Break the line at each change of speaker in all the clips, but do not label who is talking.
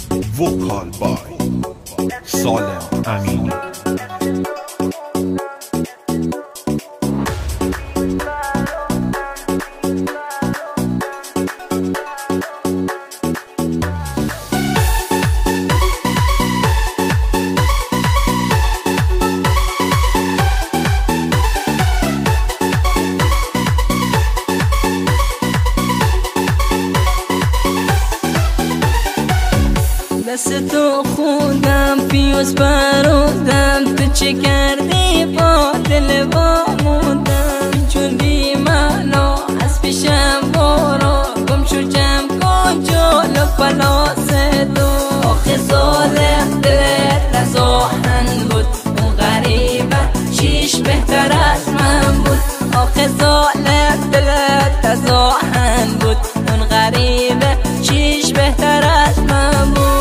وکال بای سالم امینی.
دست تو خودم پیوز برودم، تو چه کردی با دل با موندم، چون بی معنا از پیشم برو، گم شو جمع کن جلو پلاس دو. آخه ظالم دلت از آهن بود، اون غریبه چیش بهتر از من بود. آخه ظالم دلت از آهن بود، اون غریبه چیش بهتر از من بود.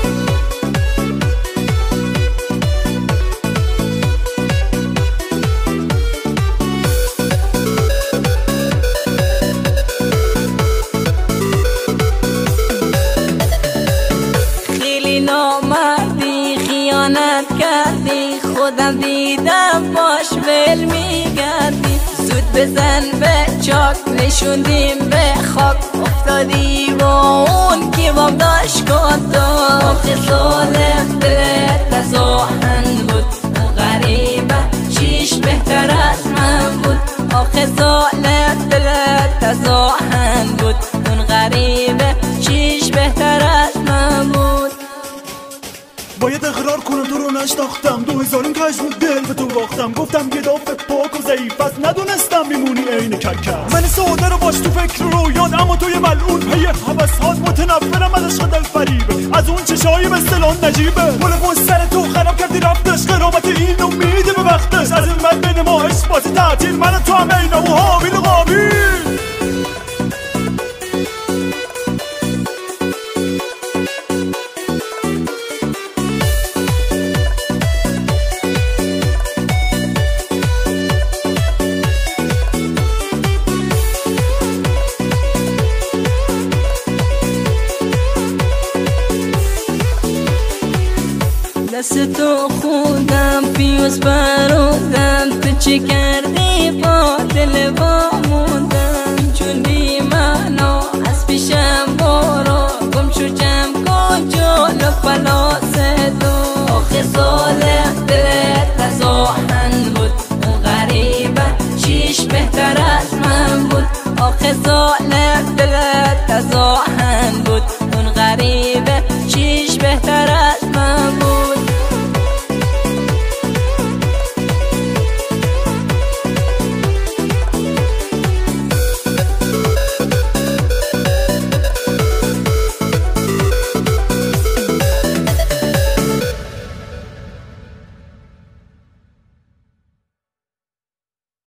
نامردی خیانت کردی، خودم دیدم باش ول میگردی. زود بزن به چاک نشوندیم به خاک، افتادی با اون که بام داشت کن تو. آخه ظالم دلت از آهن بود، اون غریبه چیش بهتر از من بود. آخه ظالم دلت از آهن بود، اون غریبه چیش بهتر از من بود.
باید اقرار کنم تو رو نشناختم، 2000 کشم دل به تو باختم. گفتم یه دافت پاک و ضعیف است، ندونستم میمونی عین کرکس. من ساده رو باش تو فکر رو یاد، اما توی ملعون پی حوثات. متنفرم از عشق دلفریبه، از اون چشای مثل آن نجیبه. گل پشت سر تو خراب کردی رفتش، قرابت این امیده به وقتش. از این من بین ما اثبات تعطیل، من تو هم عین و حابیل و قابیل.
دست تو خودم پیوز برودم، تو چه کردی با دل با موندم، چون بی معنا از پیشم برو، گم شو جمع کن جلو پلاس دو. آخه ظالم دلت از آهن بود، اون غریبه چیش بهتر از من بود. آخه ظالم